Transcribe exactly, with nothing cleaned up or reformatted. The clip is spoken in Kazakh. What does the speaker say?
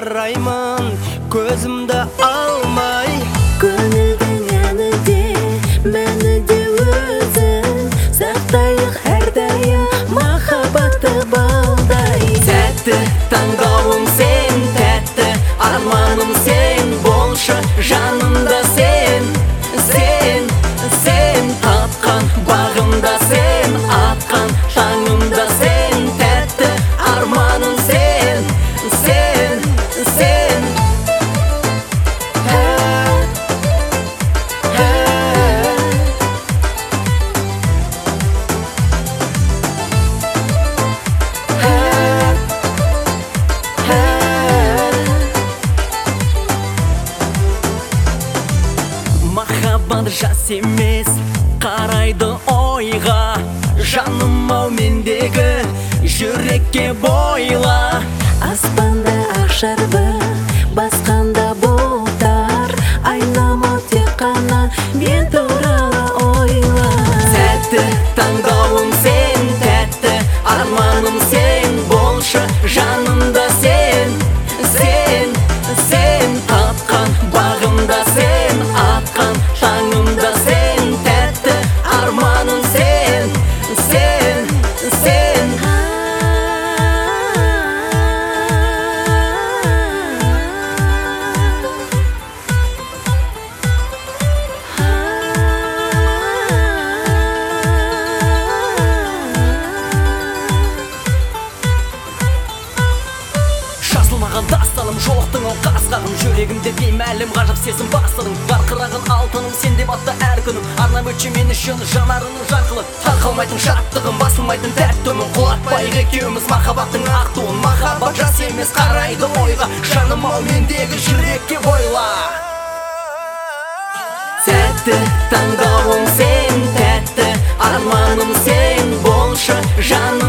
қараймын, көзімді алмай. Көңілдің әні де, мәні де өзің, сақтайық әрдайым махаббатты балдай. Тәтті таңдауым сен, тәтті арманым сен, болшы жанымда сен. Сен, сен тапқан бағымда сен, атқан таңымда сен, тәтті арманым сен. Сен, сен. Махаббат жас емес, қарайды ойға, жаным ау мендегі жүрекке бойла. Аспанда ақ шарбы, басқанда бұлттар, айнама тек қана мен туралы ойла. Тәтті таңдауым сен, тәтті арманым сен, болшы жанымда сен. Сен, сен тапқан бағымда сен, атқан таңымда сен, тәтті арманым сен. Сен, сен. Жазылмаған дастаным, жоқтың ол қасқағым, жүрегімде беймәлім ғажап сезім бастадың. Барқыраған алтыным сен деп атты әр күнім, арнап өтші мен үшін жанарының жарқылы. Тарқалмайтын шаттығым, басылмайтын тәттімін, құлатпайық екеуміз махаббаттың ақ туын. Махаббат жас емес, қарайды ойға, жаным ау мендегі жүрекке бойла. Тәтті таңдауым сен, тәтті арманым сен, болшы жаным